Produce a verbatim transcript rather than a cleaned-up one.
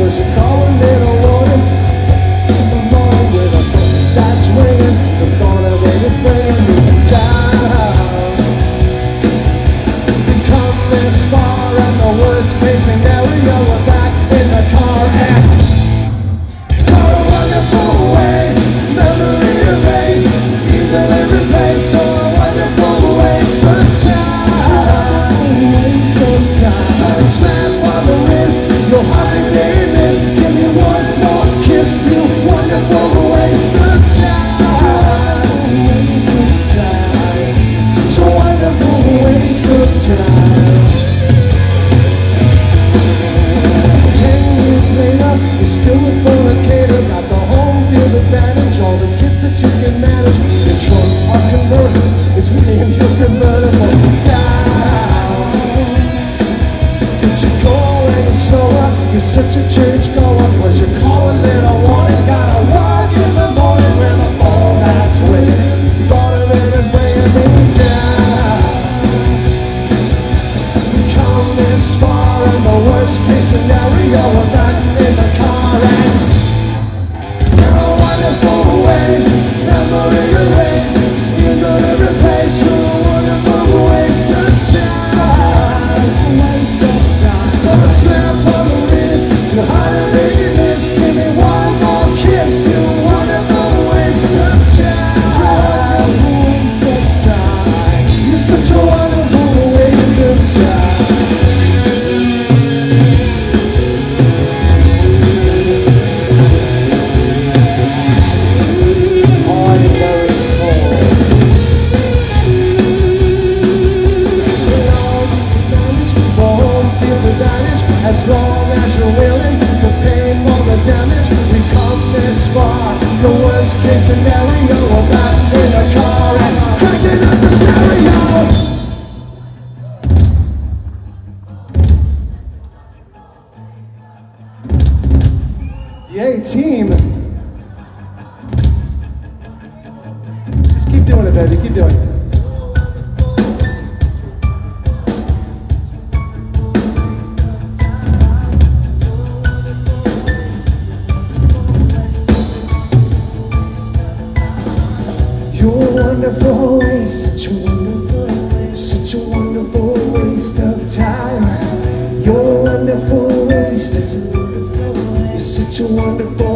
'cause you're calling it a warning. In the morning with a foot that's swinging, the thought of it is bringing me down. We come this far and the worst case scenario, we're back in the car and all the wonderful ways, memory erased, easily replaced, so a wonderful waste of time. Waste of time. A slap on the wrist, you'll hardly be missed. Give me one more kiss, you wonderful waste of time. Waste of time. Such a wonderful waste of time. Ten years later, you're still a fornicator, got the home field advantage, all the kids that you can manage. Your trunk are converted, it's me and your convertible down. Could you go any slower? You're such a churchgoer, was you calling it a warning? Got a walk in the morning with a phone that's winning. Thought of it as bringing me down. We come this far and the worst case scenario, we're back in the car and there are wonderful ways, memory erased, easily replaced, you're a wonderful waste of time. Waste of time. For a slap on the wrist, you're hardly missed. Give me one more kiss, you wonderful waste of time. Waste of time. You're such a wonderful waste of time. As long as you're willing to pay for the damage, we come this far. The worst case scenario, we're back in the car and cranking up the stereo. Yay, team. Just keep doing it, baby, keep doing it. You're a wonderful waste, such a wonderful waste, such a wonderful waste of time. You're a wonderful waste, you're such a wonderful